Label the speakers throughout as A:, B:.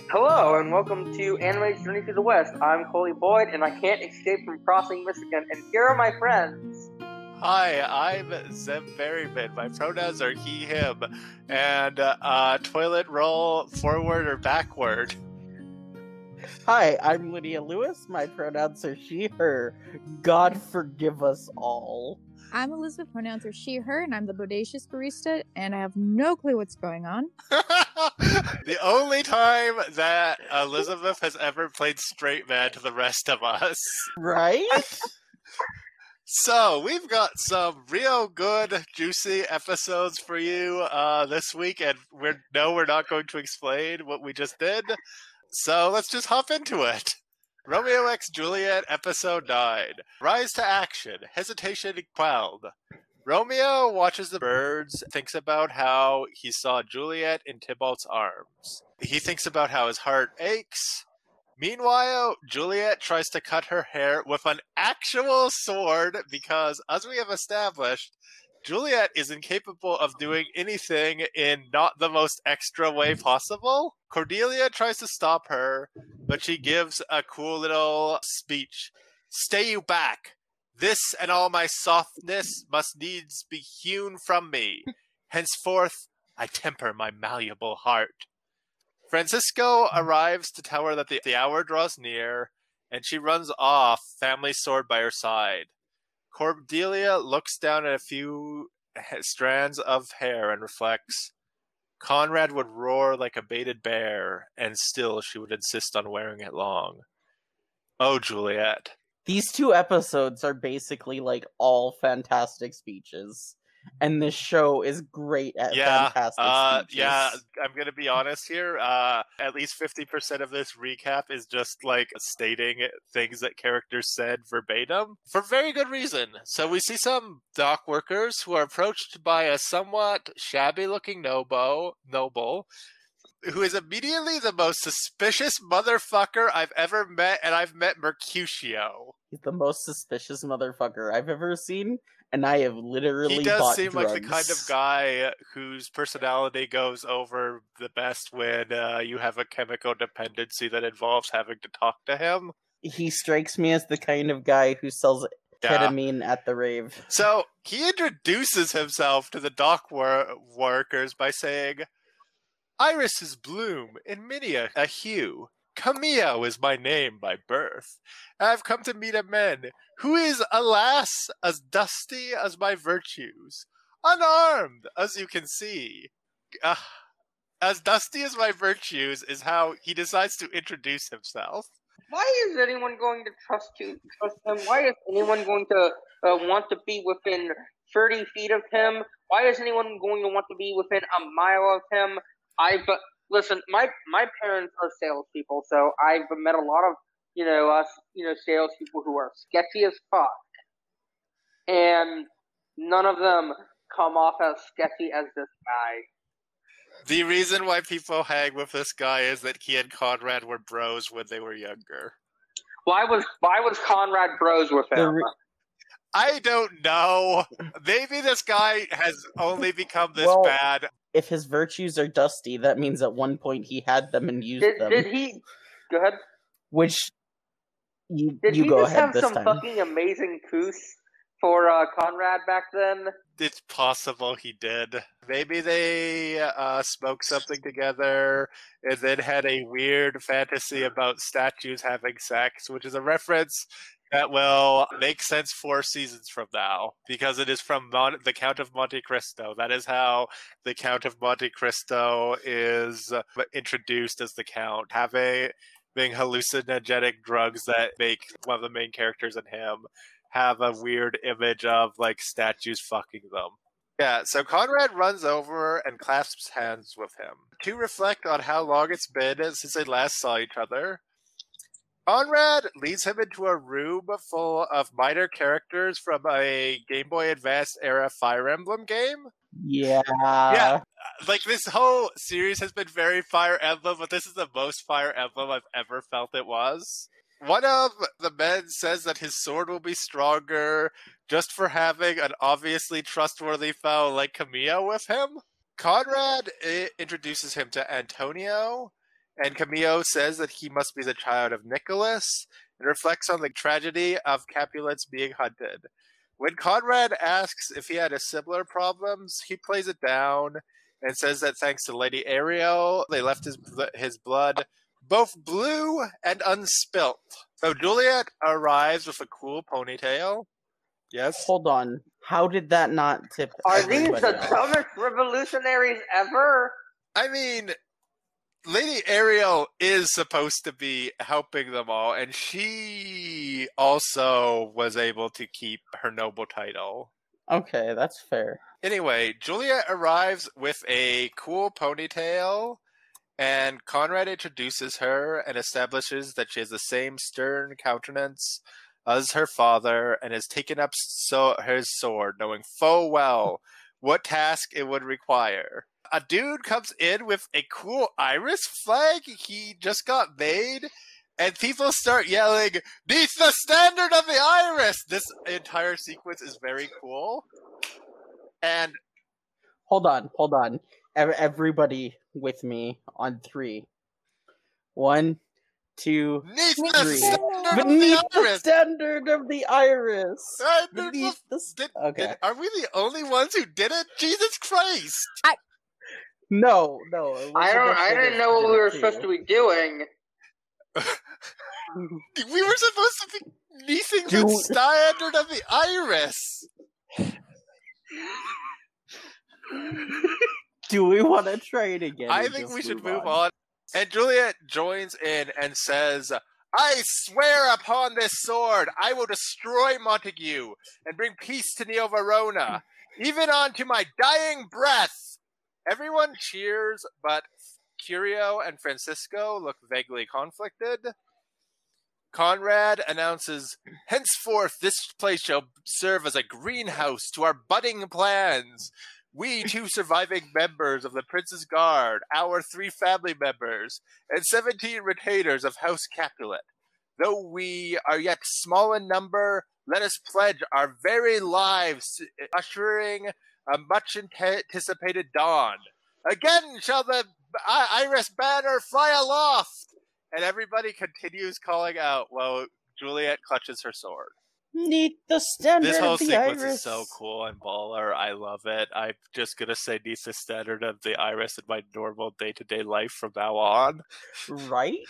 A: Hello and welcome to Anime's Journey to the West. I'm Coley Boyd and I can't escape from crossing Michigan. And here are my friends.
B: Hi, I'm Zeb Berryman. My pronouns are he, him. And toilet roll forward or backward.
C: Hi, I'm Lydia Lewis. My pronouns are she, her. God forgive us all.
D: I'm Elizabeth, pronouns are she, her, and I'm the bodacious barista, and I have no clue what's going on.
B: The only time that Elizabeth has ever played straight man to the rest of us.
C: Right?
B: So, we've got some real good, juicy episodes for you this week, and we're not going to explain what we just did. So, let's just hop into it. Romeo x Juliet, Episode 9. Rise to action. Hesitation quelled. Romeo watches the birds, thinks about how he saw Juliet in Tybalt's arms. He thinks about how his heart aches. Meanwhile, Juliet tries to cut her hair with an actual sword because, as we have established, Juliet is incapable of doing anything in not the most extra way possible. Cordelia tries to stop her, but she gives a cool little speech. Stay you back! This and all my softness must needs be hewn from me. Henceforth, I temper my malleable heart. Francisco arrives to tell her that the hour draws near, and she runs off, family sword by her side. Cordelia looks down at a few strands of hair and reflects. Conrad would roar like a baited bear, and still she would insist on wearing it long. Oh, Juliet.
C: These two episodes are basically like all fantastic speeches. And this show is great at fantastic speeches.
B: Yeah, I'm going to be honest here. At least 50% of this recap is just like stating things that characters said verbatim for very good reason. So we see some dock workers who are approached by a somewhat shabby-looking noble who is immediately the most suspicious motherfucker I've ever met, and I've met Mercutio.
C: He's the most suspicious motherfucker I've ever seen. And I have literally
B: He does
C: bought
B: seem
C: drugs.
B: like the kind of guy whose personality goes over the best when you have a chemical dependency that involves having to talk to him.
C: He strikes me as the kind of guy who sells ketamine at the rave.
B: So he introduces himself to the dock workers by saying, Iris is bloom, and Minia a hue. Camillo is my name by birth. I've come to meet a man who is, alas, as dusty as my virtues, unarmed, as you can see. As dusty as my virtues is how he decides to introduce himself.
A: Why is anyone going to trust him? Why is anyone going to want to be within 30 feet of him? Why is anyone going to want to be within a mile of him? Listen, my parents are salespeople, so I've met a lot of salespeople who are sketchy as fuck, and none of them come off as sketchy as this guy.
B: The reason why people hang with this guy is that he and Conrad were bros when they were younger.
A: Why was Conrad bros with him?
B: I don't know. Maybe this guy has only become this bad.
C: If his virtues are dusty, that means at one point he had them and used them.
A: Did he? Go ahead.
C: Which you
A: did
C: you
A: he
C: go
A: just
C: ahead
A: have
C: this
A: some
C: time.
A: fucking amazing coos for Conrad back then?
B: It's possible he did. Maybe they smoked something together and then had a weird fantasy about statues having sex, which is a reference that will make sense 4 seasons from now, because it is from the Count of Monte Cristo. That is how the Count of Monte Cristo is introduced as the Count, being hallucinogenic drugs that make one of the main characters and him have a weird image of like statues fucking them. Yeah, so Conrad runs over and clasps hands with him to reflect on how long it's been since they last saw each other. Conrad leads him into a room full of minor characters from a Game Boy Advance era Fire Emblem game.
C: Yeah.
B: Like this whole series has been very Fire Emblem, but this is the most Fire Emblem I've ever felt it was. One of the men says that his sword will be stronger just for having an obviously trustworthy fellow like Camilla with him. Conrad introduces him to Antonio, And Camille says that he must be the child of Nicholas and reflects on the tragedy of Capulets being hunted. When Conrad asks if he had a similar problems, he plays it down and says that thanks to Lady Ariel, they left his blood both blue and unspilt. So Juliet arrives with a cool ponytail. Yes?
C: Hold on. How did that not tip
A: Are these
C: everybody
A: the
C: off?
A: dumbest revolutionaries ever?
B: I mean, Lady Ariel is supposed to be helping them all, and she also was able to keep her noble title.
C: Okay, that's fair.
B: Anyway, Juliet arrives with a cool ponytail, and Conrad introduces her and establishes that she has the same stern countenance as her father and has taken up his sword, knowing full well what task it would require. A dude comes in with a cool iris flag he just got made, and people start yelling, "Neath the standard of the iris!" This entire sequence is very cool. And
C: hold on. Everybody with me on 3. 1, 2,
B: Neath
C: 3.
B: the
C: Standard of the iris.
B: Okay. Are we the only ones who did it? Jesus Christ!
C: No.
A: I didn't know what we were supposed to be doing.
B: We were supposed to be neathing the standard of the iris.
C: Do we want to try it again?
B: I think we should move on. And Juliet joins in and says, "I swear upon this sword, I will destroy Montague and bring peace to Neo Verona, even on to my dying breath." Everyone cheers, but Curio and Francisco look vaguely conflicted. Conrad announces, "Henceforth this place shall serve as a greenhouse to our budding plans. We 2 surviving members of the Prince's Guard, our 3 family members, and 17 retainers of House Capulet. Though we are yet small in number, let us pledge our very lives, ushering a much anticipated dawn. Again shall the iris banner fly aloft!" And everybody continues calling out while Juliet clutches her sword.
C: Neath the standard
B: This whole
C: of the
B: sequence
C: iris.
B: is so cool and baller. I love it. I'm just going to say neath the standard of the iris in my normal day-to-day life from now on.
C: Right?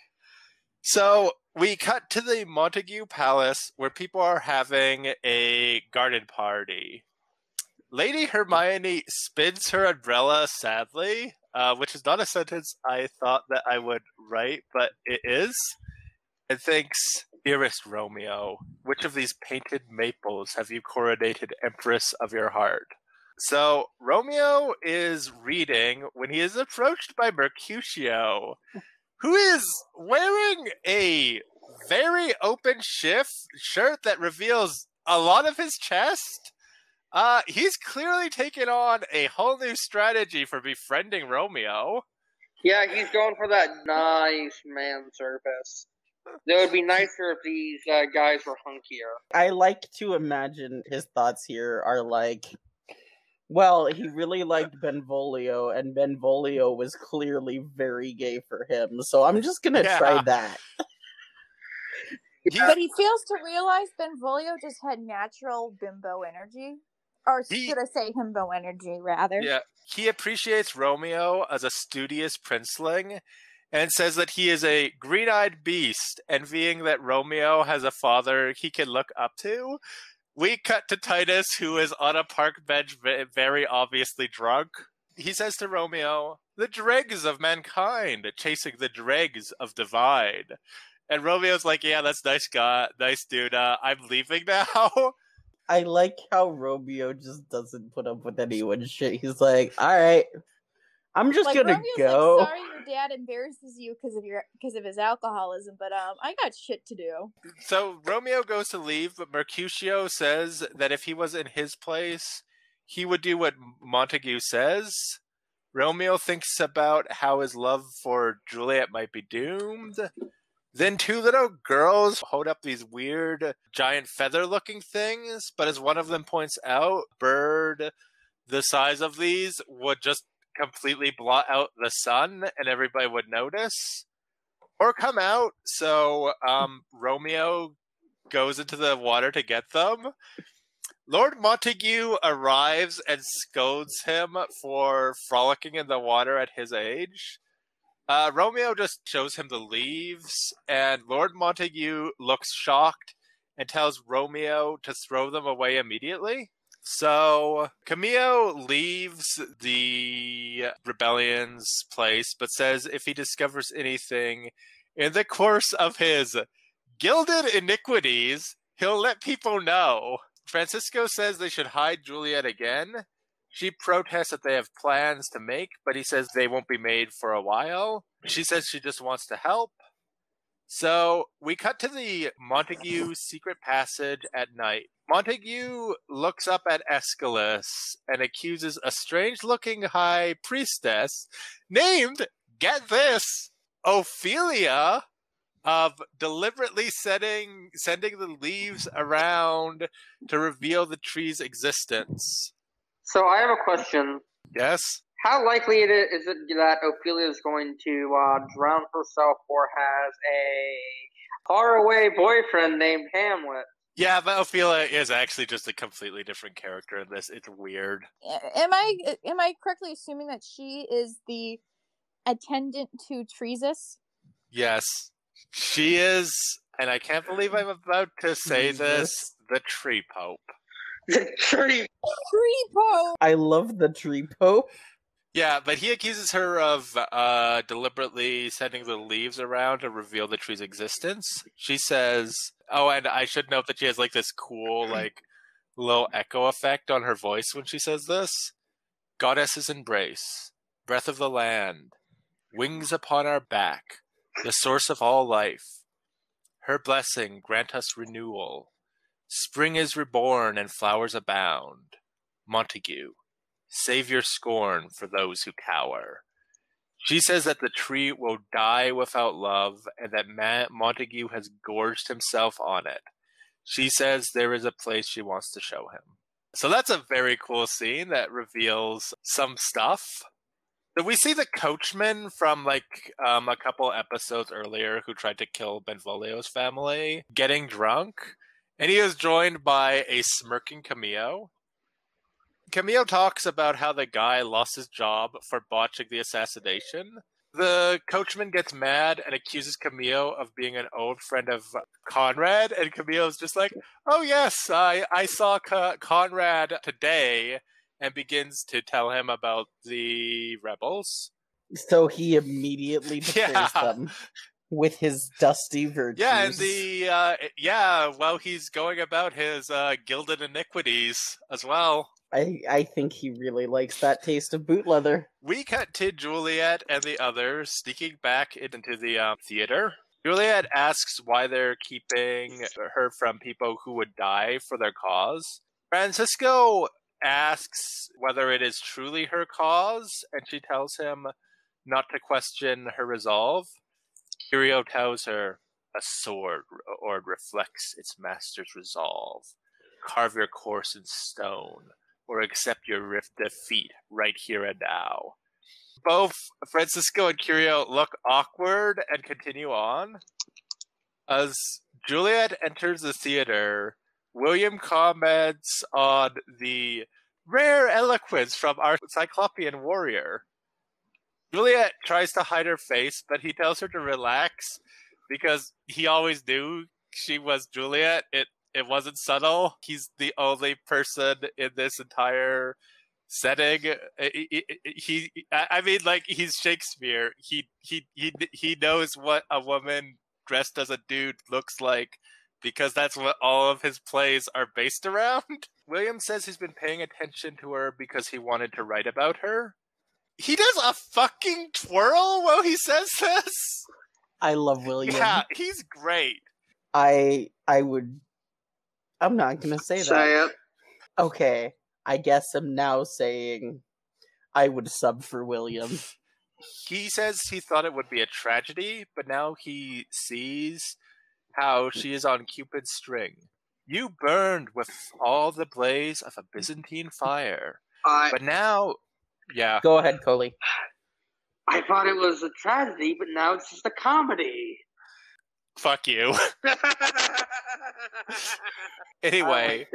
B: So we cut to the Montague Palace where people are having a garden party. Lady Hermione spins her umbrella sadly, which is not a sentence I thought that I would write, but it is, and thinks, "Dearest Romeo, which of these painted maples have you coronated Empress of your heart?" So Romeo is reading when he is approached by Mercutio, who is wearing a very open shirt that reveals a lot of his chest. He's clearly taken on a whole new strategy for befriending Romeo.
A: Yeah, he's going for that nice man surface. It would be nicer if these guys were hunkier.
C: I like to imagine his thoughts here are like, well, he really liked Benvolio, and Benvolio was clearly very gay for him, so I'm just gonna try that.
D: But he fails to realize Benvolio just had natural bimbo energy. Or should I say himbo energy, rather?
B: Yeah, he appreciates Romeo as a studious princeling and says that he is a green-eyed beast, envying that Romeo has a father he can look up to. We cut to Titus, who is on a park bench, very obviously drunk. He says to Romeo, "The dregs of mankind, chasing the dregs of divide." And Romeo's like, "Yeah, that's nice dude. I'm leaving now."
C: I like how Romeo just doesn't put up with anyone's shit. He's like, "Alright, I'm just gonna
D: Romeo's
C: go."
D: Like, sorry your dad embarrasses you because of his alcoholism, but I got shit to do.
B: So Romeo goes to leave, but Mercutio says that if he was in his place, he would do what Montague says. Romeo thinks about how his love for Juliet might be doomed. Then 2 little girls hold up these weird giant feather-looking things, but as one of them points out, bird the size of these would just completely blot out the sun and everybody would notice, or come out. So Romeo goes into the water to get them. Lord Montague arrives and scolds him for frolicking in the water at his age. Romeo just shows him the leaves, and Lord Montague looks shocked and tells Romeo to throw them away immediately. So Camillo leaves the rebellion's place, but says if he discovers anything in the course of his gilded iniquities, he'll let people know. Francisco says they should hide Juliet again. She protests that they have plans to make, but he says they won't be made for a while. She says she just wants to help. So we cut to the Montague secret passage at night. Montague looks up at Aeschylus and accuses a strange-looking high priestess named, get this, Ophelia, of deliberately sending the leaves around to reveal the tree's existence.
A: So I have a question.
B: Yes?
A: How likely is it that Ophelia is going to drown herself or has a faraway boyfriend named Hamlet?
B: Yeah, but Ophelia is actually just a completely different character in this. It's weird.
D: Am I correctly assuming that she is the attendant to Treasus?
B: Yes, she is, and I can't believe I'm about to say this, the Tree Pope.
A: The Tree
D: Pope!
C: I love the Tree Pope.
B: Yeah, but he accuses her of deliberately sending the leaves around to reveal the tree's existence. She says, oh, and I should note that she has like this cool, like, little echo effect on her voice when she says this. Goddess's embrace, breath of the land, wings upon our back, the source of all life. Her blessing grant us renewal. Spring is reborn and flowers abound. Montague, save your scorn for those who cower. She says that the tree will die without love and that Montague has gorged himself on it. She says there is a place she wants to show him. So that's a very cool scene that reveals some stuff. So we see the coachman from like a couple episodes earlier who tried to kill Benvolio's family getting drunk, and he is joined by a smirking Camillo. Camillo talks about how the guy lost his job for botching the assassination. The coachman gets mad and accuses Camillo of being an old friend of Conrad, and Camillo's just like, oh yes, I saw Conrad today, and begins to tell him about the rebels.
C: So he immediately betrays them with his dusty virtues.
B: Yeah, and while he's going about his gilded iniquities as well.
C: I think he really likes that taste of boot leather.
B: We cut to Juliet and the others sneaking back into the theater. Juliet asks why they're keeping her from people who would die for their cause. Francisco asks whether it is truly her cause, and she tells him not to question her resolve. Curio tells her, a sword reflects its master's resolve. Carve your course in stone, or accept your defeat right here and now. Both Francisco and Curio look awkward and continue on. As Juliet enters the theater, William comments on the rare eloquence from our Cyclopean warrior. Juliet tries to hide her face, but he tells her to relax because he always knew she was Juliet. It wasn't subtle. He's the only person in this entire setting. He's Shakespeare. He knows what a woman dressed as a dude looks like because that's what all of his plays are based around. William says he's been paying attention to her because he wanted to write about her. He does a fucking twirl while he says this.
C: I love William.
B: Yeah, he's great.
C: I'm not gonna say that.
A: Say it.
C: Okay, I guess I'm now saying I would sub for William.
B: He says he thought it would be a tragedy, but now he sees how she is on Cupid's string. You burned with all the blaze of a Byzantine fire, but now Yeah.
C: Go ahead, Coley.
A: I thought it was a tragedy, but now it's just a comedy.
B: Fuck you. Anyway.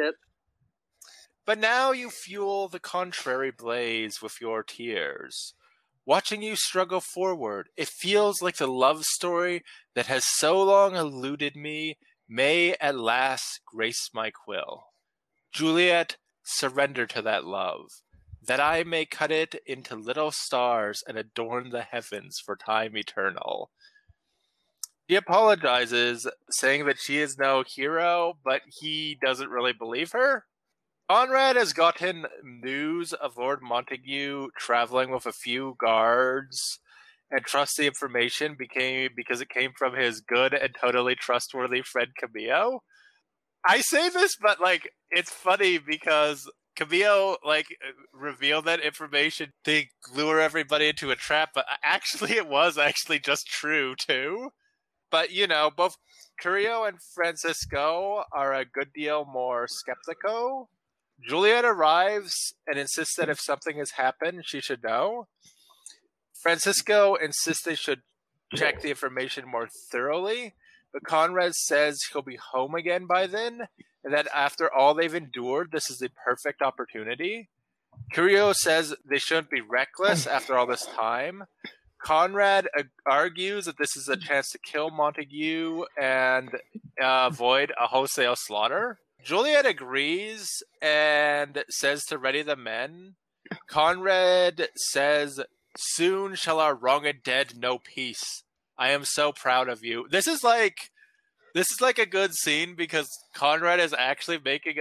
B: But now you fuel the contrary blaze with your tears. Watching you struggle forward, it feels like the love story that has so long eluded me may at last grace my quill. Juliet, surrender to that love, that I may cut it into little stars and adorn the heavens for time eternal. He apologizes, saying that she is no hero, but he doesn't really believe her. Conrad has gotten news of Lord Montague traveling with a few guards and trusts the information because it came from his good and totally trustworthy friend Camillo. I say this, but like it's funny because Camillo revealed that information to lure everybody into a trap, but actually it was actually just true too. But you know, both Curio and Francisco are a good deal more skeptical. Juliet arrives and insists that if something has happened, she should know. Francisco insists they should check the information more thoroughly, but Conrad says he'll be home again by then, and that after all they've endured, this is the perfect opportunity. Curio says they shouldn't be reckless after all this time. Conrad argues that this is a chance to kill Montague and avoid a wholesale slaughter. Juliet agrees and says to ready the men. Conrad says, "Soon shall our wronged dead know peace. I am so proud of you." This is like a good scene because Conrad is actually making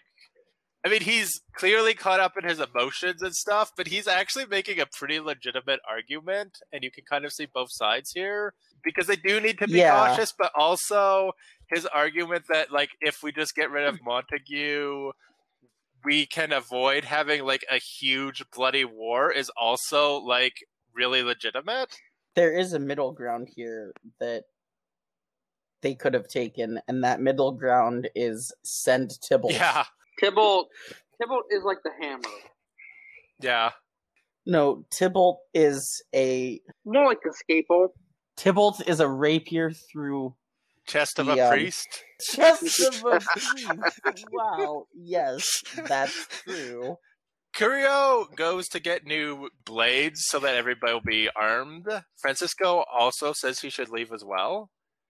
B: he's clearly caught up in his emotions and stuff, but he's actually making a pretty legitimate argument, and you can kind of see both sides here because they do need to be cautious, but also his argument that if we just get rid of Montague, we can avoid having a huge bloody war is also really legitimate.
C: There is a middle ground here that they could have taken, and that middle ground is send Tybalt.
B: Yeah.
A: Tybalt is like the hammer.
B: Yeah.
C: No, Tybalt is
A: more like a scalpel.
C: Tybalt is a rapier through
B: chest of a priest.
C: Chest of a priest. Wow. Yes, that's true.
B: Curio goes to get new blades so that everybody will be armed. Francisco also says he should leave as well.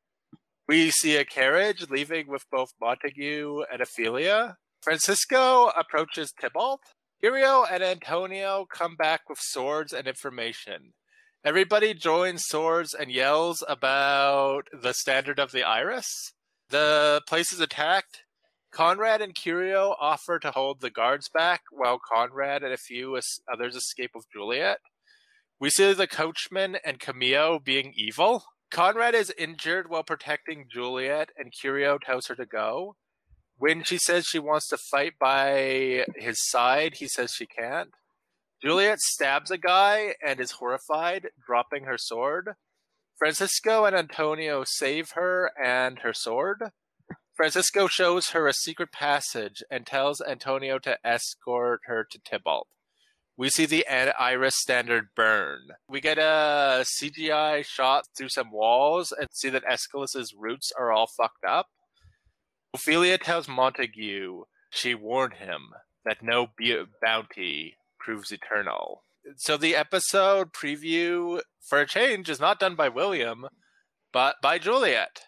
B: We see a carriage leaving with both Montague and Ophelia. Francisco approaches Tybalt. Curio and Antonio come back with swords and information. Everybody joins swords and yells about the standard of the Iris. The place is attacked. Conrad and Curio offer to hold the guards back while Conrad and a few others escape with Juliet. We see the coachman and Camillo being evil. Conrad is injured while protecting Juliet, and Curio tells her to go. When she says she wants to fight by his side, he says she can't. Juliet stabs a guy and is horrified, dropping her sword. Francisco and Antonio save her and her sword. Francisco shows her a secret passage and tells Antonio to escort her to Tybalt. We see the Iris standard burn. We get a CGI shot through some walls and see that Aeschylus's roots are all fucked up. Ophelia tells Montague she warned him that no bounty proves eternal. So the episode preview, for a change, is not done by William, but by Juliet.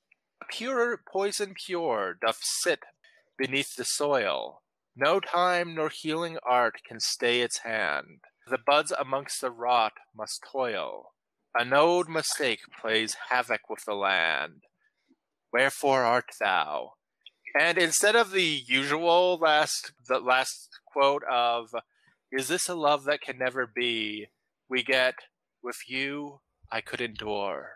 B: Pure poison pure doth sit beneath the soil. No time nor healing art can stay its hand. The buds amongst the rot must toil. An old mistake plays havoc with the land. Wherefore art thou? And instead of the usual last quote of, "Is this a love that can never be?" we get, "With you, I could endure."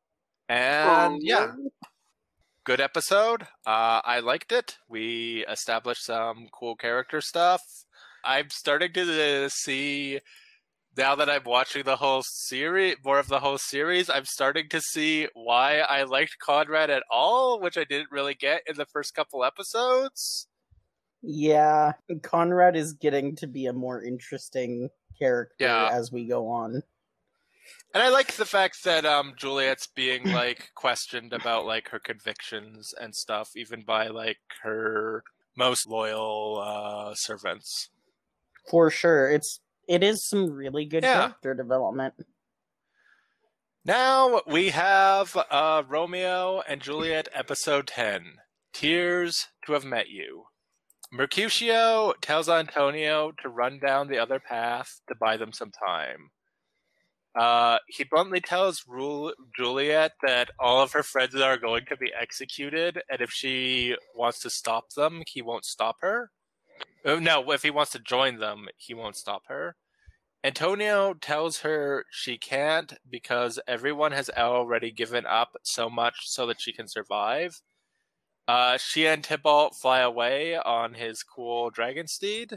B: And yeah, good episode. I liked it. We established some cool character stuff. I'm starting to see, now that I'm watching the whole series, more of the whole series, I'm starting to see why I liked Conrad at all, which I didn't really get in the first couple episodes.
C: Yeah, Conrad is getting to be a more interesting character as we go on.
B: And I like the fact that Juliet's being like questioned about like her convictions and stuff, even by like her most loyal servants.
C: For sure, it is some really good character development.
B: Now we have Romeo and Juliet, episode 10, Tears to Have Met You. Mercutio tells Antonio to run down the other path to buy them some time. He bluntly tells Juliet that all of her friends are going to be executed, and if she wants to stop them, he won't stop her. No, if he wants to join them, he won't stop her. Antonio tells her she can't because everyone has already given up so much so that she can survive. She and Tybalt fly away on his cool dragon steed.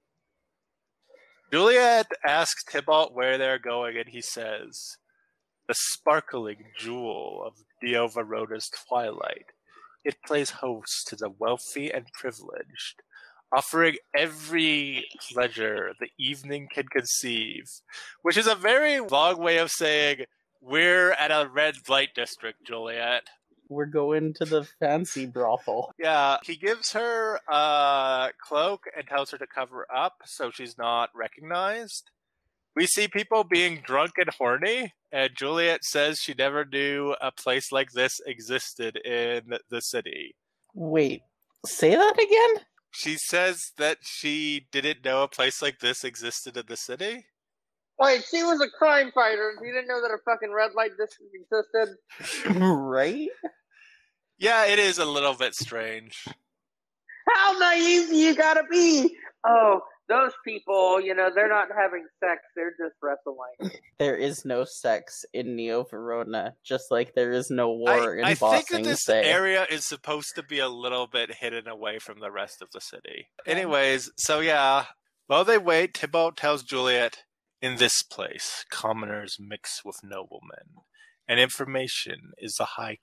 B: Juliet asks Tybalt where they're going, and he says, "The sparkling jewel of Neo Verona's twilight. It plays host to the wealthy and privileged, offering every pleasure the evening can conceive," which is a very long way of saying, we're at a red light district, Juliet.
C: We're going to the fancy brothel.
B: Yeah, he gives her a cloak and tells her to cover up so she's not recognized. We see people being drunk and horny, and Juliet says she never knew a place like this existed in the city.
C: Wait, say that again?
B: She says that she didn't know a place like this existed in the city?
A: Wait, she was a crime fighter. She didn't know that a fucking red light district existed.
C: Right?
B: Yeah, it is a little bit strange.
A: How naive you gotta be? Oh, those people, they're not having sex. They're just wrestling.
C: There is no sex in Neo Verona, just like there is no war in Ba
B: I think
C: Sing
B: that this
C: Se.
B: area is supposed to be a little bit hidden away from the rest of the city. Anyways, so yeah, while they wait, Tybalt tells Juliet, "In this place, commoners mix with noblemen, and information is a high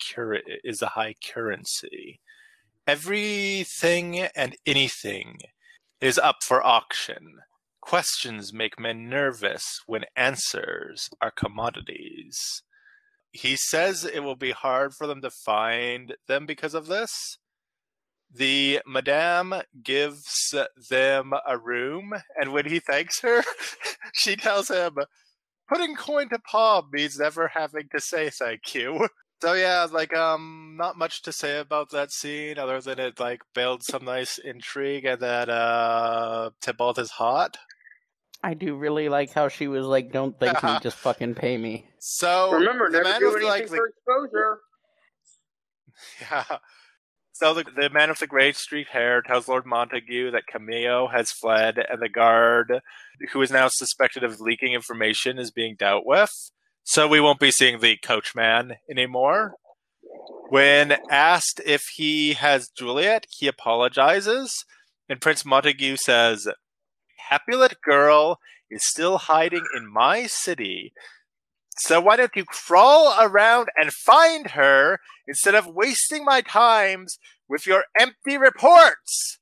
B: currency. Everything and anything is up for auction. Questions make men nervous when answers are commodities." He says it will be hard for them to find them because of this. The madame gives them a room, and when he thanks her, she tells him, "Putting coin to palm means never having to say thank you." So yeah, not much to say about that scene other than it builds some nice intrigue and that Tybalt is hot.
C: I do really like how she was like, "Don't thank me, just fucking pay me."
B: So
A: remember, never do anything for exposure.
B: Yeah. So the man with the gray streaked hair tells Lord Montague that Camillo has fled and the guard, who is now suspected of leaking information, is being dealt with. So we won't be seeing the coachman anymore. When asked if he has Juliet, he apologizes, and Prince Montague says, "Capulet girl is still hiding in my city, so why don't you crawl around and find her instead of wasting my times with your empty reports?"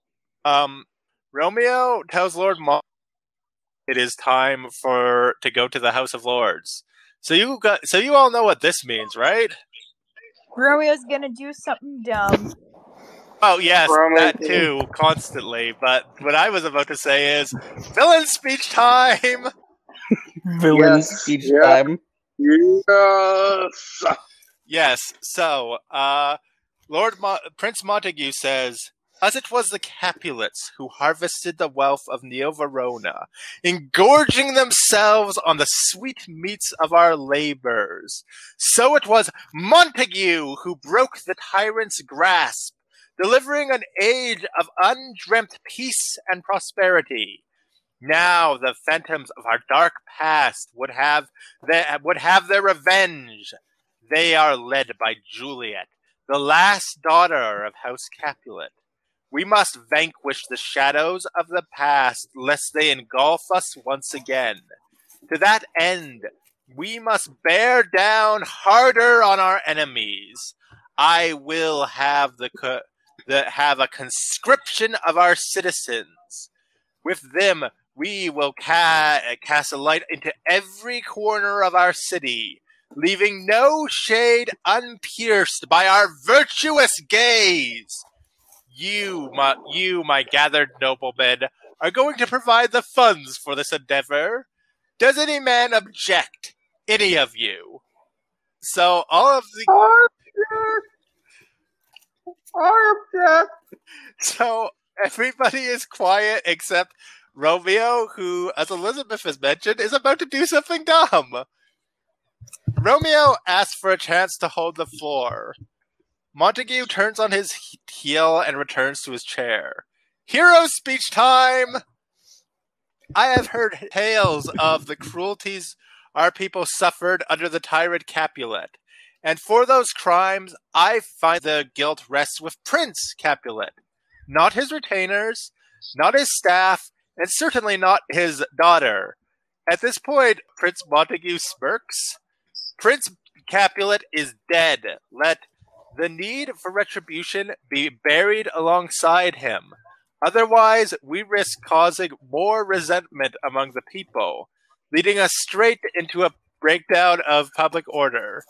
B: Romeo tells Lord Montague it is time to go to the House of Lords. So you all know what this means, right?
D: Romeo's gonna do something dumb.
B: Oh yes, that too, constantly. But what I was about to say is, villain speech time.
C: Villain speech time.
A: Yes.
B: Yes. So, Prince Montague says, "As it was the Capulets who harvested the wealth of Neo Verona, engorging themselves on the sweet meats of our labors, so it was Montague who broke the tyrant's grasp, delivering an age of undreamt peace and prosperity. Now the phantoms of our dark past would have their revenge. They are led by Juliet, the last daughter of House Capulet. We must vanquish the shadows of the past, lest they engulf us once again. To that end, we must bear down harder on our enemies. I will have have a conscription of our citizens. With them, we will cast a light into every corner of our city, leaving no shade unpierced by our virtuous gaze. You, my gathered noblemen, are going to provide the funds for this endeavor. Does any man object? Any of you? So all of the...
A: Object.
B: So everybody is quiet except Romeo, who, as Elizabeth has mentioned, is about to do something dumb. Romeo asks for a chance to hold the floor. Montague turns on his heel and returns to his chair. Hero speech time! I have heard tales of the cruelties our people suffered under the tyrant Capulet, and for those crimes, I find the guilt rests with Prince Capulet, not his retainers, not his staff, and certainly not his daughter. At this point, Prince Montague smirks. Prince Capulet is dead. Let the need for retribution be buried alongside him. Otherwise, we risk causing more resentment among the people, leading us straight into a breakdown of public order.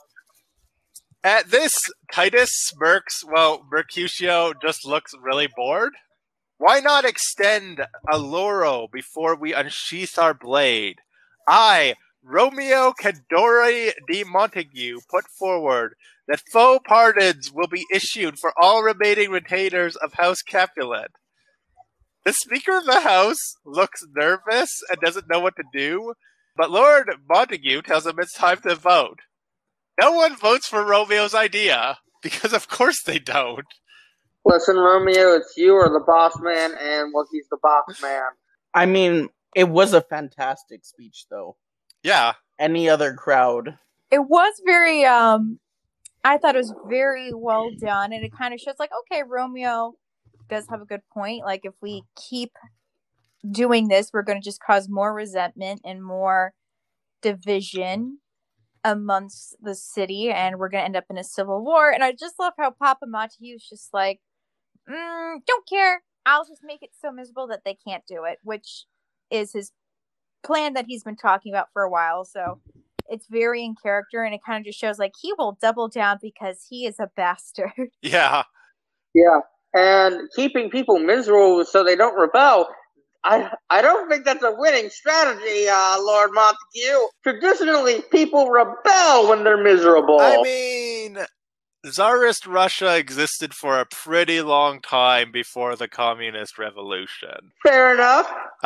B: At this, Titus smirks while Mercutio just looks really bored. Why not extend a laurel before we unsheath our blade? I, Romeo Cadore de Montague, put forward that faux pardons will be issued for all remaining retainers of House Capulet. The Speaker of the House looks nervous and doesn't know what to do, but Lord Montague tells him it's time to vote. No one votes for Romeo's idea, because of course they don't.
A: Listen, Romeo, it's you or the boss man, and, well, he's the boss man.
C: I mean, it was a fantastic speech, though.
B: Yeah.
C: Any other crowd.
D: It was very, I thought it was very well done, and it kind of shows, like, okay, Romeo does have a good point. Like, if we keep doing this, we're going to just cause more resentment and more division amongst the city, and we're going to end up in a civil war. And I just love how Papa Montague's just like, don't care. I'll just make it so miserable that they can't do it, which is his plan that he's been talking about for a while. So it's very in character, and it kind of just shows like he will double down because he is a bastard.
B: Yeah.
A: Yeah. And keeping people miserable so they don't rebel, I don't think that's a winning strategy, Lord Montague. Traditionally, people rebel when they're miserable.
B: I mean, Tsarist Russia existed for a pretty long time before the Communist Revolution.
A: Fair enough.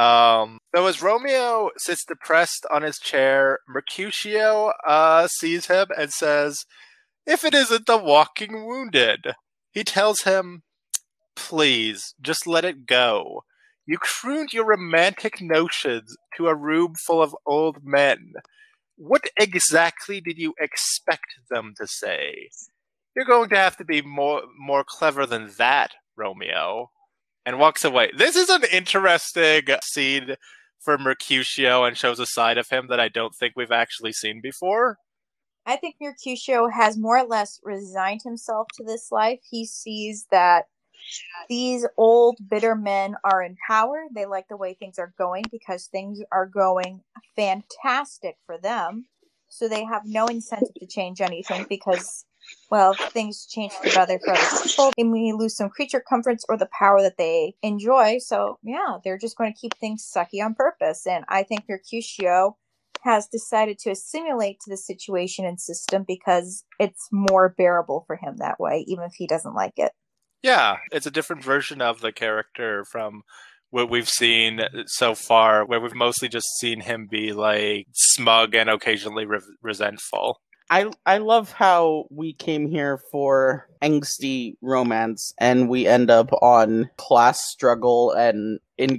B: So as Romeo sits depressed on his chair, Mercutio sees him and says, "If it isn't the walking wounded." He tells him, "Please, just let it go. You crooned your romantic notions to a room full of old men. What exactly did you expect them to say? You're going to have to be more clever than that, Romeo." And walks away. This is an interesting scene for Mercutio and shows a side of him that I don't think we've actually seen before.
D: I think Mercutio has more or less resigned himself to this life. He sees that these old, bitter men are in power. They like the way things are going because things are going fantastic for them. So they have no incentive to change anything because, well, things change for other people. They may lose some creature comforts or the power that they enjoy. So, yeah, they're just going to keep things sucky on purpose. And I think Mercutio has decided to assimilate to the situation and system because it's more bearable for him that way, even if he doesn't like it.
B: Yeah, it's a different version of the character from what we've seen so far, where we've mostly just seen him be like smug and occasionally resentful.
C: I love how we came here for angsty romance and we end up on class struggle and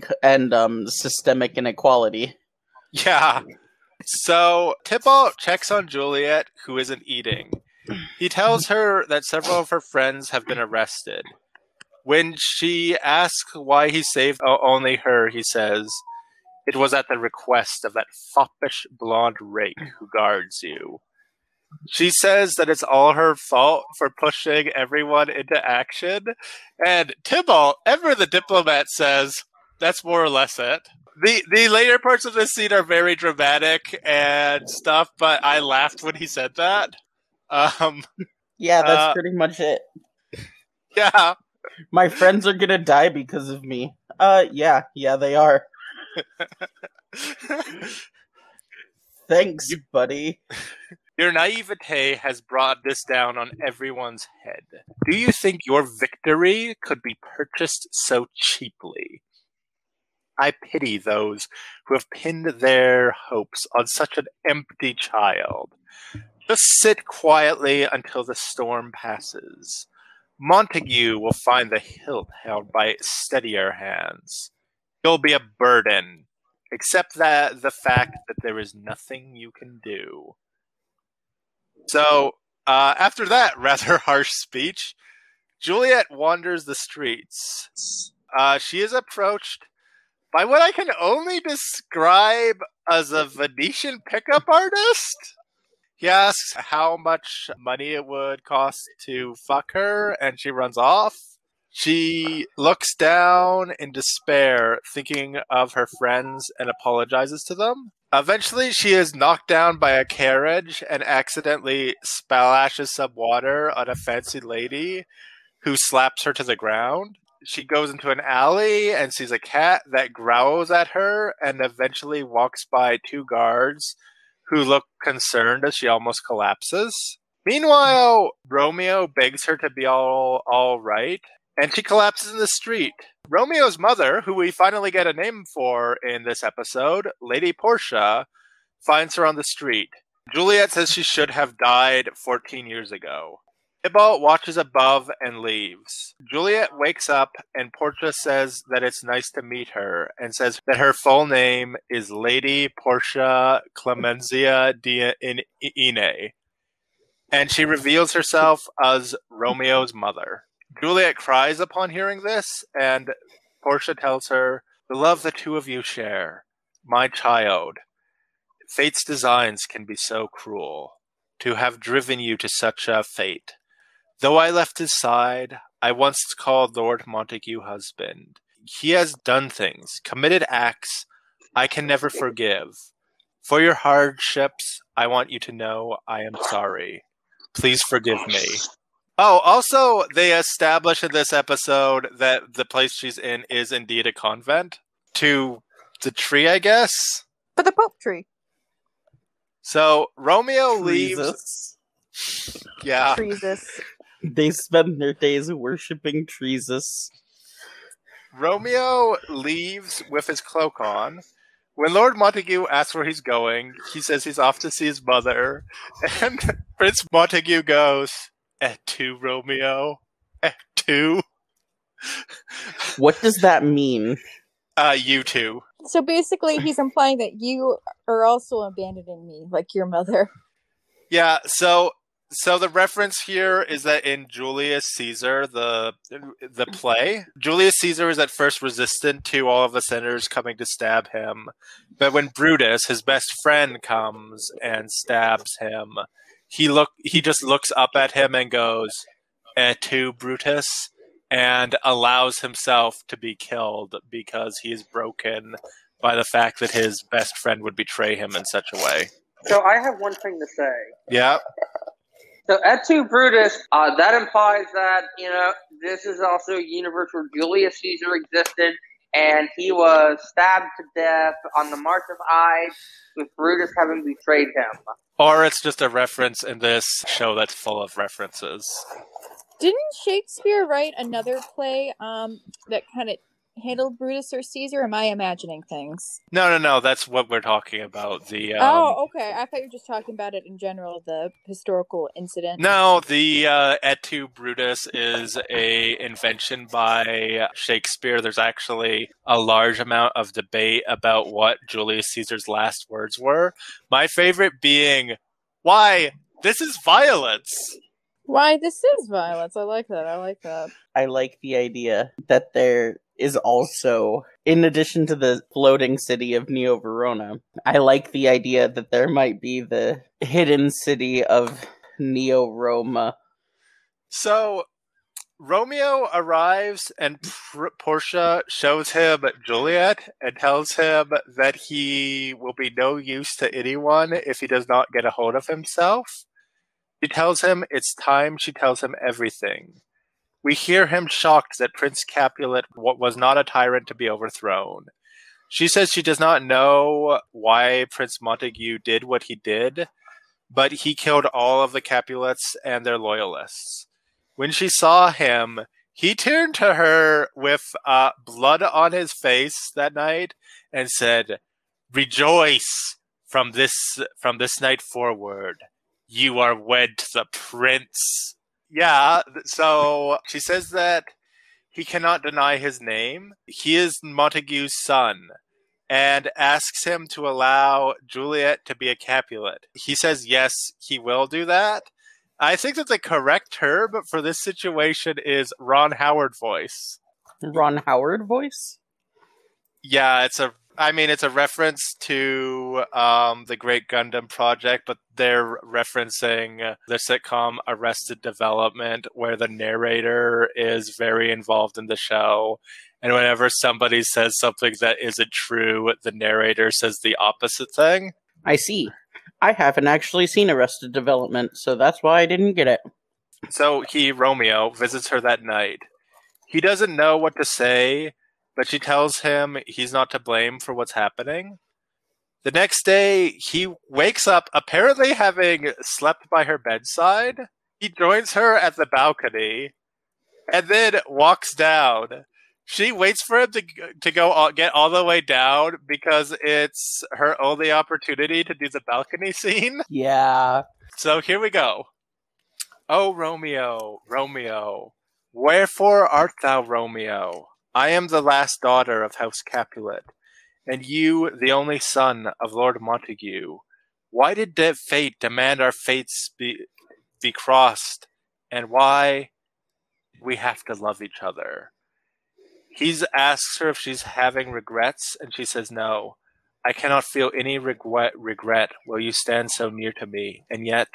C: systemic inequality.
B: Yeah. So Tybalt checks on Juliet, who isn't eating. He tells her that several of her friends have been arrested. When she asks why he saved only her, he says, "It was at the request of that foppish blonde rake who guards you." She says that it's all her fault for pushing everyone into action. And Tybalt, ever the diplomat, says, that's more or less it. the later parts of this scene are very dramatic and stuff, but I laughed when he said that.
C: Yeah, that's pretty much it.
B: Yeah.
C: My friends are gonna die because of me. Yeah, they are. Thanks, buddy.
B: Your naivete has brought this down on everyone's head. Do you think your victory could be purchased so cheaply? I pity those who have pinned their hopes on such an empty child. Just sit quietly until the storm passes. Montague will find the hilt held by steadier hands. You'll be a burden, except that the fact that there is nothing you can do. So, after that rather harsh speech, Juliet wanders the streets. She is approached by what I can only describe as a Venetian pickup artist. He asks how much money it would cost to fuck her, and she runs off. She looks down in despair, thinking of her friends, and apologizes to them. Eventually, she is knocked down by a carriage and accidentally splashes some water on a fancy lady who slaps her to the ground. She goes into an alley and sees a cat that growls at her and eventually walks by two guards who look concerned as she almost collapses. Meanwhile, Romeo begs her to be all right, and she collapses in the street. Romeo's mother, who we finally get a name for in this episode, Lady Portia, finds her on the street. Juliet says she should have died 14 years ago. Tybalt watches above and leaves. Juliet wakes up and Portia says that it's nice to meet her and says that her full name is Lady Portia Clemenzia d'Ine. And she reveals herself as Romeo's mother. Juliet cries upon hearing this, and Portia tells her, "The love the two of you share, my child. Fate's designs can be so cruel, to have driven you to such a fate. Though I left his side, I once called Lord Montague husband. He has done things, committed acts I can never forgive. For your hardships, I want you to know I am sorry. Please forgive me." Oh, also, they establish in this episode that the place she's in is indeed a convent. To the tree, I guess?
D: For the Pope tree.
B: So, Romeo leaves... Yeah.
D: Jesus.
C: They spend their days worshipping Treesus.
B: Romeo leaves with his cloak on. When Lord Montague asks where he's going, he says he's off to see his mother. And Prince Montague goes, "Et tu, Romeo? Et tu?"
C: What does that mean?
B: You too.
D: So basically, he's implying that you are also abandoning me, like your mother.
B: Yeah, so the reference here is that in Julius Caesar, the play, Julius Caesar is at first resistant to all of the senators coming to stab him. But when Brutus, his best friend, comes and stabs him, he just looks up at him and goes, "Et tu, Brutus?" and allows himself to be killed because he is broken by the fact that his best friend would betray him in such a way.
A: So I have one thing to say.
B: Yeah.
A: So Et tu, Brutus, that implies that, this is also a universe where Julius Caesar existed and he was stabbed to death on the March of Ides with Brutus having betrayed him.
B: Or it's just a reference in this show that's full of references.
D: Didn't Shakespeare write another play that kind of handled Brutus or Caesar? Am I imagining things?
B: No. That's what we're talking about.
D: Oh, okay. I thought you were just talking about it in general, the historical incident.
B: No, the Et tu, Brutus is a invention by Shakespeare. There's actually a large amount of debate about what Julius Caesar's last words were. My favorite being, "Why, this is violence."
D: Why, this is violence. I like that.
C: I like the idea that there is also, in addition to the floating city of Neo Verona, I like the idea that there might be the hidden city of Neo Roma.
B: So, Romeo arrives and Portia shows him Juliet and tells him that he will be no use to anyone if he does not get a hold of himself. She tells him it's time. She tells him everything. We hear him shocked that Prince Capulet was not a tyrant to be overthrown. She says she does not know why Prince Montague did what he did, but he killed all of the Capulets and their loyalists. When she saw him, he turned to her with blood on his face that night and said, "Rejoice from this night forward. You are wed to the prince." Yeah, so she says that he cannot deny his name. He is Montague's son, and asks him to allow Juliet to be a Capulet. He says yes, he will do that. I think that the correct term for this situation is Ron Howard voice.
C: Ron Howard voice?
B: Yeah, it's a reference to the Great Gundam Project, but they're referencing the sitcom Arrested Development, where the narrator is very involved in the show. And whenever somebody says something that isn't true, the narrator says the opposite thing.
C: I see. I haven't actually seen Arrested Development, so that's why I didn't get it.
B: So Romeo, visits her that night. He doesn't know what to say, but she tells him he's not to blame for what's happening. The next day, he wakes up, apparently having slept by her bedside. He joins her at the balcony, and then walks down. She waits for him to go get all the way down because it's her only opportunity to do the balcony scene.
C: Yeah.
B: So here we go. "Oh, Romeo, Romeo, wherefore art thou Romeo? I am the last daughter of House Capulet, and you the only son of Lord Montague. Why did fate demand our fates be crossed, and why we have to love each other?" He asks her if she's having regrets, and she says no. "I cannot feel any regret while you stand so near to me, and yet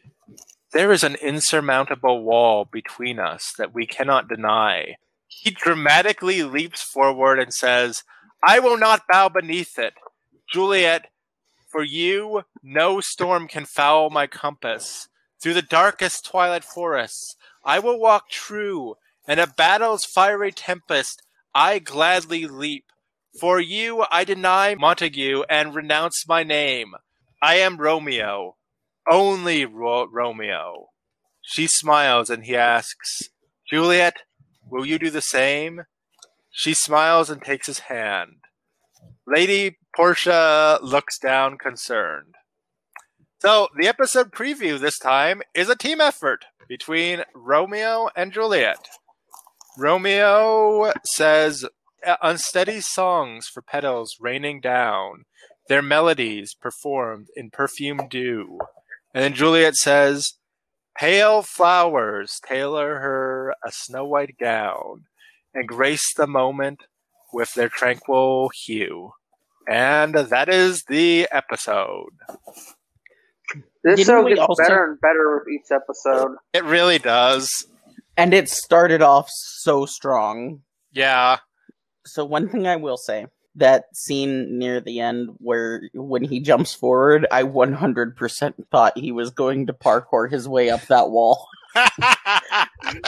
B: there is an insurmountable wall between us that we cannot deny." He dramatically leaps forward and says, "I will not bow beneath it. Juliet, for you, no storm can foul my compass. Through the darkest twilight forests, I will walk true, and a battle's fiery tempest I gladly leap. For you, I deny Montague and renounce my name. I am Romeo, only Romeo." She smiles and he asks, "Juliet, will you do the same?" She smiles and takes his hand. Lady Portia looks down concerned. So the episode preview this time is a team effort between Romeo and Juliet. Romeo says, "Unsteady songs for petals raining down, their melodies performed in perfumed dew." And then Juliet says, "Pale flowers tailor her a snow-white gown, and grace the moment with their tranquil hue." And that is the episode.
A: This show gets better and better with each episode.
B: It really does.
C: And it started off so strong.
B: Yeah.
C: So one thing I will say, that scene near the end where when he jumps forward, I 100% thought he was going to parkour his way up that wall.
B: That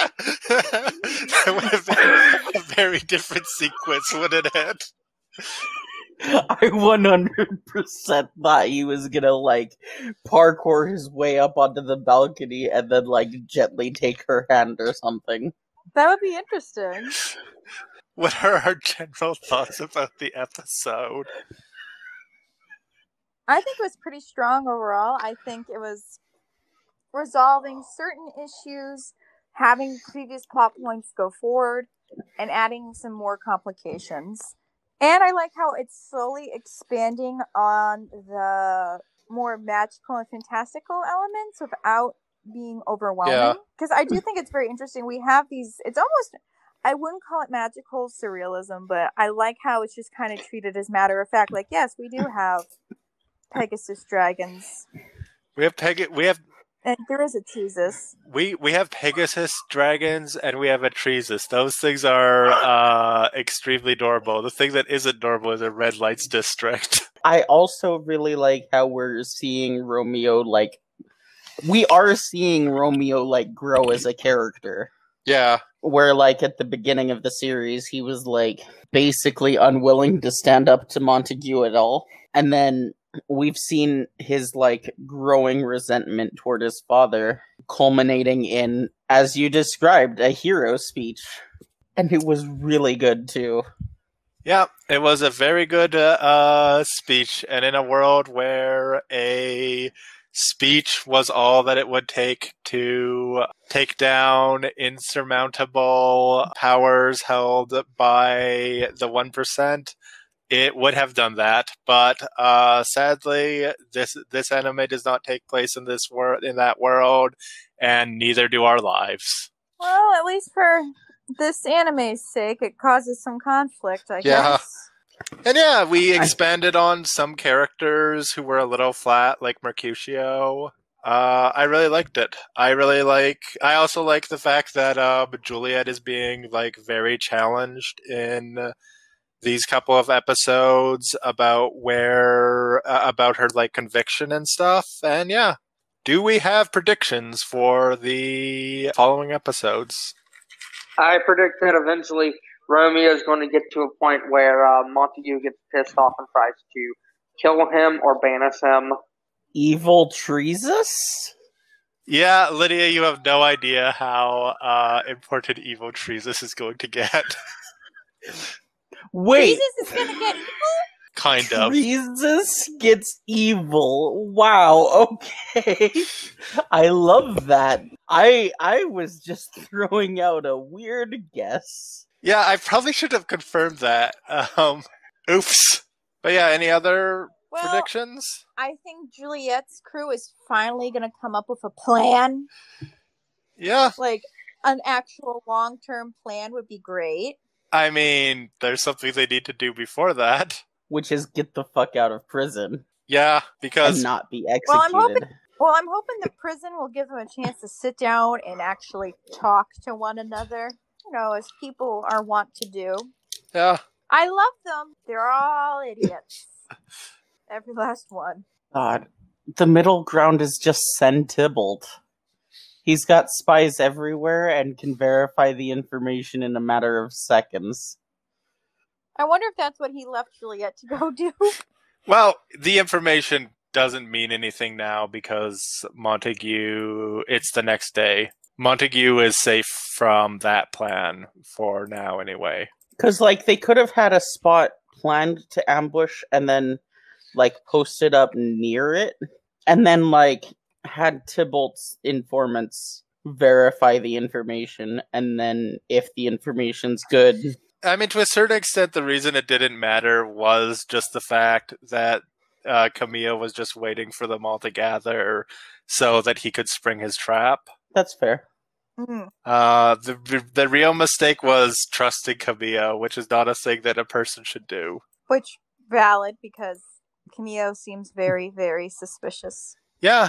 B: would have been a very different sequence, wouldn't it?
C: I 100% thought he was gonna, like, parkour his way up onto the balcony and then, like, gently take her hand or something.
D: That would be interesting.
B: What are our general thoughts about the episode?
D: I think it was pretty strong overall. I think it was resolving certain issues, having previous plot points go forward, and adding some more complications. And I like how it's slowly expanding on the more magical and fantastical elements without being overwhelming. Because I do think it's very interesting. We have these, it's almost, I wouldn't call it magical surrealism, but I like how it's just kind of treated as matter of fact. Like, yes, we do have Pegasus dragons.
B: We have
D: And there is a Jesus.
B: We have Pegasus dragons and we have Atreus. Those things are extremely normal. The thing that isn't normal is a red lights district.
C: I also really like how we're seeing Romeo, like, we are seeing Romeo, like, grow as a character.
B: Yeah.
C: Where, like, at the beginning of the series, he was, like, basically unwilling to stand up to Montague at all. And then we've seen his, like, growing resentment toward his father, culminating in, as you described, a hero speech. And it was really good, too.
B: Yeah, it was a very good speech. And in a world where a speech was all that it would take to take down insurmountable powers held by the 1%, it would have done that, but sadly, this anime does not take place in that world, and neither do our lives.
D: Well, at least for this anime's sake, it causes some conflict, I guess.
B: And yeah, we expanded on some characters who were a little flat, like Mercutio. I really liked it. I also like the fact that Juliet is being like very challenged in these couple of episodes about about her like conviction and stuff. And yeah, do we have predictions for the following episodes?
A: I predict that eventually Romeo is going to get to a point where Montague gets pissed off and tries to kill him or banish him.
C: Evil Treesus?
B: Yeah, Lydia, you have no idea how important Evil Treesus is going to get.
C: Wait.
D: Jesus is gonna get evil?
B: Kind of.
C: Jesus gets evil. Wow, okay. I love that. I was just throwing out a weird guess.
B: Yeah, I probably should have confirmed that. Oops. But yeah, any other predictions?
D: I think Juliet's crew is finally gonna come up with a plan.
B: Yeah.
D: Like, an actual long-term plan would be great.
B: I mean, there's something they need to do before that.
C: Which is get the fuck out of prison.
B: Yeah, because...
C: And not be executed.
D: Well, I'm hoping the prison will give them a chance to sit down and actually talk to one another. You know, as people are wont to do.
B: Yeah.
D: I love them. They're all idiots. Every last one.
C: God. The middle ground is just send Tybalt. He's got spies everywhere and can verify the information in a matter of seconds.
D: I wonder if that's what he left Juliet to go do.
B: Well, the information doesn't mean anything now because Montague, it's the next day. Montague is safe from that plan for now anyway.
C: Because, like, they could have had a spot planned to ambush and then, like, posted up near it. And then, like, had Tybalt's informants verify the information. And then, if the information's good...
B: I mean, to a certain extent, the reason it didn't matter was just the fact that Camille was just waiting for them all to gather so that he could spring his trap.
C: That's fair.
D: Mm-hmm.
B: The real mistake was trusting Camille, which is not a thing that a person should do.
D: Which, valid, because Camille seems very, very suspicious.
B: Yeah,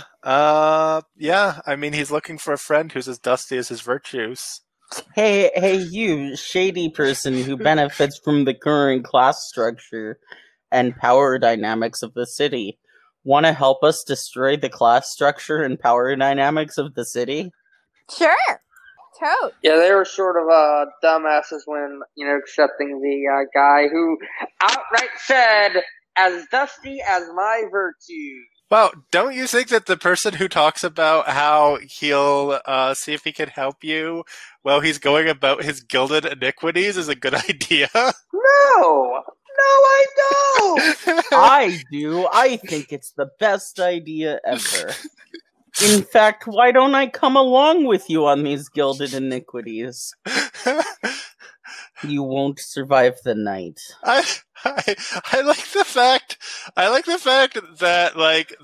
B: I mean, he's looking for a friend who's as dusty as his virtues.
C: Hey, you, shady person who benefits from the current class structure and power dynamics of the city. Want to help us destroy the class structure and power dynamics of the city?
D: Sure. Toad.
A: Yeah, they were sort of dumbasses when, accepting the guy who outright said, as dusty as my virtues.
B: Well, don't you think that the person who talks about how he'll see if he can help you while he's going about his gilded iniquities is a good idea?
A: No, I don't!
C: I do. I think it's the best idea ever. In fact, why don't I come along with you on these gilded iniquities? You won't survive the night.
B: I like the fact that like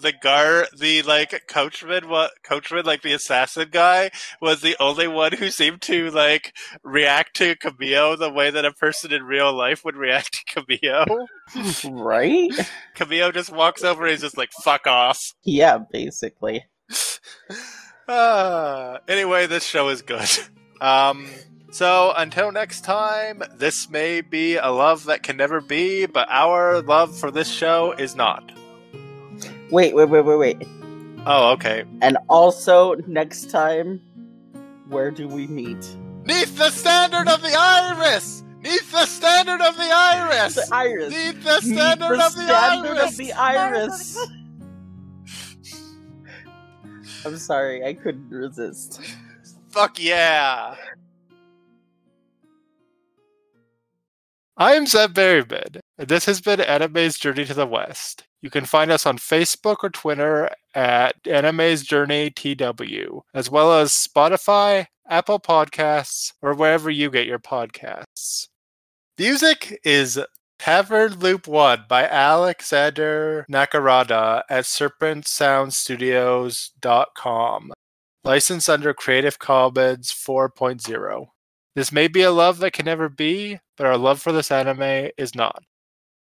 B: coachman, like the assassin guy, was the only one who seemed to like react to Camille the way that a person in real life would react to Camille.
C: Right?
B: Camille just walks over and is just like, fuck off.
C: Yeah, basically.
B: Anyway, this show is good. So until next time, this may be a love that can never be, but our love for this show is not.
C: Wait.
B: Oh, okay.
C: And also, next time, where do we meet?
B: Neath the standard of the iris! Neath the standard of the iris!
C: The iris.
B: Neath the standard of the iris!
C: I'm sorry, I couldn't resist.
B: Fuck yeah! I'm Zeb Berryman, and this has been Anime's Journey to the West. You can find us on Facebook or Twitter at Anime's Journey TW, as well as Spotify, Apple Podcasts, or wherever you get your podcasts. Music is Tavern Loop 1 by Alexander Nakarada at serpentsoundstudios.com. Licensed under Creative Commons 4.0. This may be a love that can never be, but our love for this anime is not.